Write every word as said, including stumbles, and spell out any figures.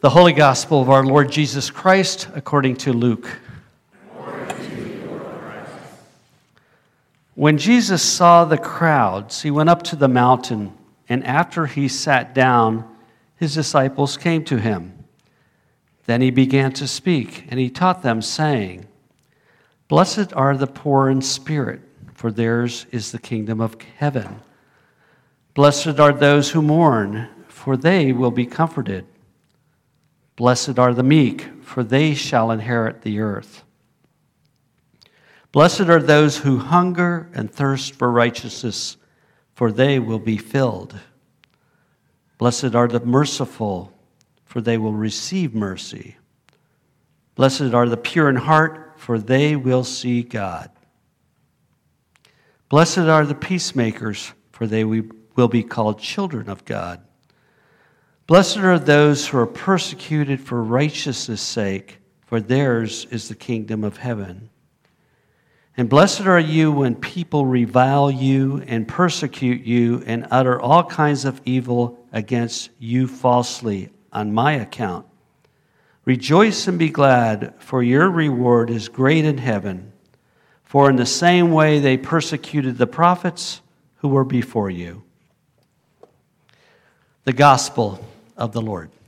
The Holy Gospel of our Lord Jesus Christ according to Luke. When Jesus saw the crowds, he went up to the mountain, and after he sat down, his disciples came to him. Then he began to speak, and he taught them, saying, "Blessed are the poor in spirit, for theirs is the kingdom of heaven. Blessed are those who mourn, for they will be comforted. Blessed are the meek, for they shall inherit the earth. Blessed are those who hunger and thirst for righteousness, for they will be filled. Blessed are the merciful, for they will receive mercy. Blessed are the pure in heart, for they will see God. Blessed are the peacemakers, for they will be called children of God. Blessed are those who are persecuted for righteousness' sake, for theirs is the kingdom of heaven. And blessed are you when people revile you and persecute you and utter all kinds of evil against you falsely on my account. Rejoice and be glad, for your reward is great in heaven. For in the same way they persecuted the prophets who were before you." The Gospel of the Lord.